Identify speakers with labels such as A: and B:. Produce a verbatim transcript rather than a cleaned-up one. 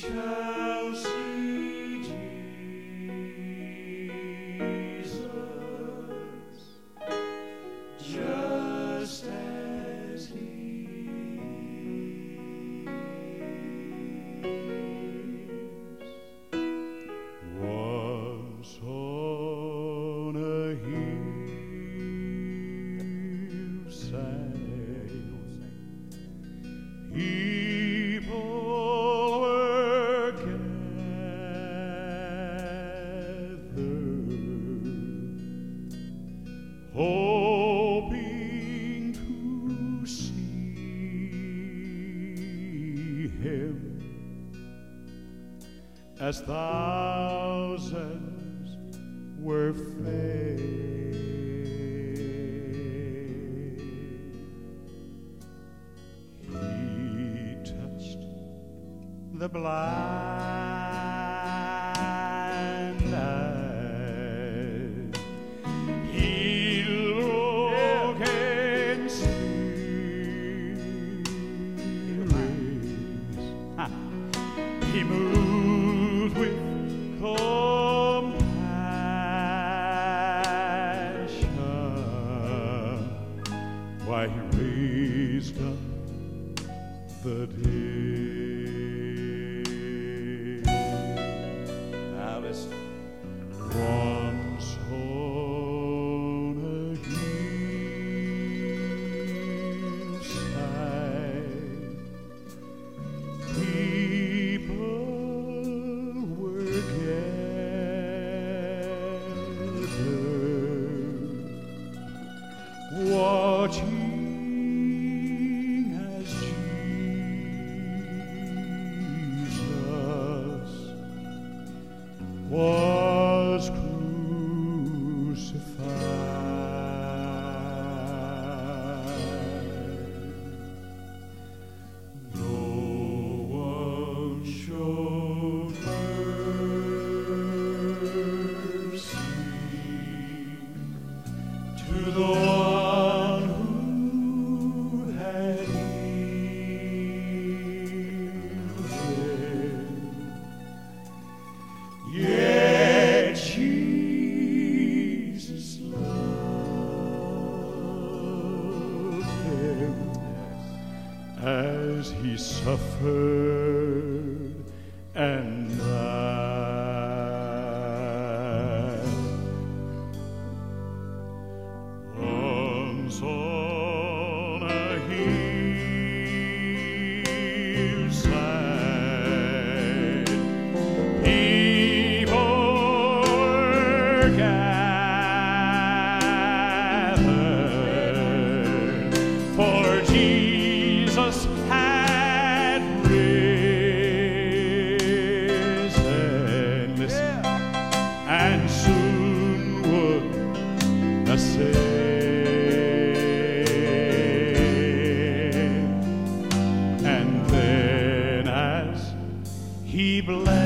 A: shall see Jesus just as He is. Once on a hillside, people were gathered, hoping to see Him, as thousands were fed. The blind eyes, healed broken spirits. He moved with compassion, why He raised up the dead. Once on a hillside, people were gathered, watching as Jesus was crucified. No one showed mercy to the one who had healed him. Yet Jesus loved him as He suffered and died. Once on a hillside, gathered, for Jesus had risen, listen, and soon would ascend. And then as He blessed